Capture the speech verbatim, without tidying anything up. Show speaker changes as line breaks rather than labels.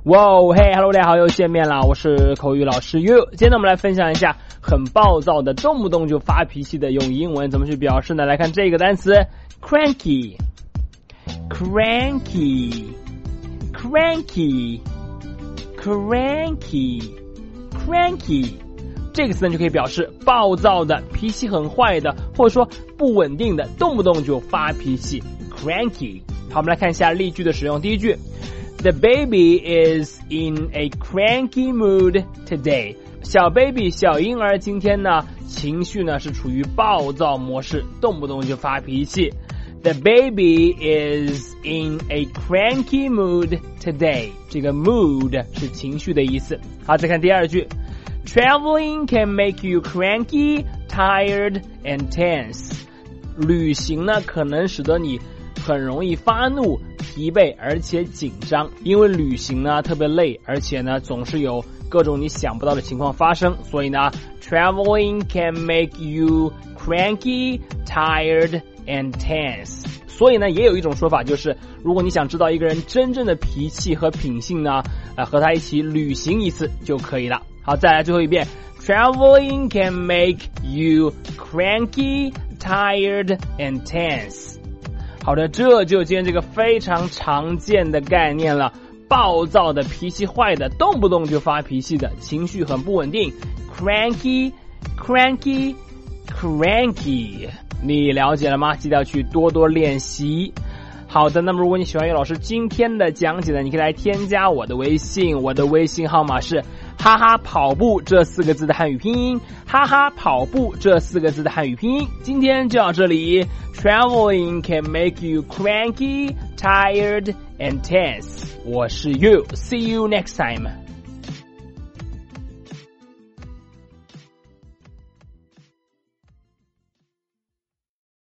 哇哦，嘿 ，Hello， 大家好，又见面了，我是口语老师 You。今天呢，我们来分享一下很暴躁的，动不动就发脾气的，用英文怎么去表示呢？来看这个单词 ，cranky，cranky，cranky，cranky，cranky，这个词呢就可以表示暴躁的、脾气很坏的，或者说不稳定的，动不动就发脾气 ，cranky。好，我们来看一下例句的使用。第一句。The baby is in a cranky mood today. 小 baby 小婴儿今天呢情绪呢是处于暴躁模式，动不动就发脾气。The baby is in a cranky mood today. 这个 mood 是情绪的意思。好，再看第二句。Traveling can make you cranky, tired, and tense. 旅行呢可能使得你很容易发怒、疲惫而且紧张，因为旅行呢特别累，而且呢总是有各种你想不到的情况发生，所以呢 traveling can make you cranky, tired and tense。 所以呢也有一种说法，就是如果你想知道一个人真正的脾气和品性呢，呃和他一起旅行一次就可以了。好，再来最后一遍。Traveling can make you cranky, tired and tense。好的，这就今天这个非常常见的概念了，暴躁的、脾气坏的、动不动就发脾气的、情绪很不稳定 cranky cranky cranky， 你了解了吗？记得要去多多练习。好的，那么如果你喜欢岳老师今天的讲解呢，你可以来添加我的微信，我的微信号码是哈哈跑步这四个字的汉语拼音，哈哈跑步这四个字的汉语拼音。今天就到这里。Traveling can make you cranky, tired, and tense. 我是 You. See you next time.